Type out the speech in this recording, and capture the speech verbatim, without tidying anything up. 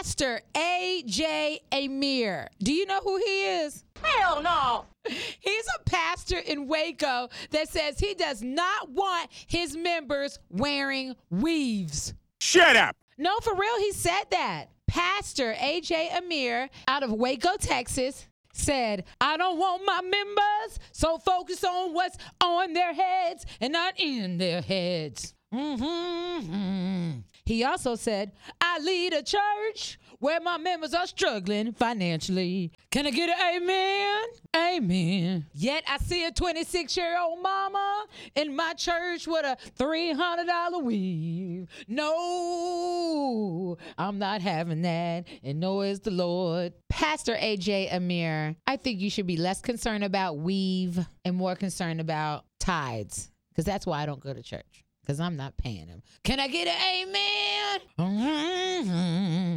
Pastor A J Amir. Do you know who he is? Hell no. He's a pastor in Waco that says he does not want his members wearing weaves. Shut up. No, for real, he said that. Pastor A J Amir out of Waco, Texas, said, I don't want my members so focused on what's on their heads and not in their heads. Mm-hmm. He also said, I lead a church where my members are struggling financially. Can I get an amen? Amen. Yet I see a twenty-six-year-old mama in my church with a three hundred dollars weave. No, I'm not having that. And no is the Lord. Pastor A J Amir, I think you should be less concerned about weave and more concerned about tithes. Because that's why I don't go to church. Because I'm not paying him. Can I get an amen? Mm-hmm.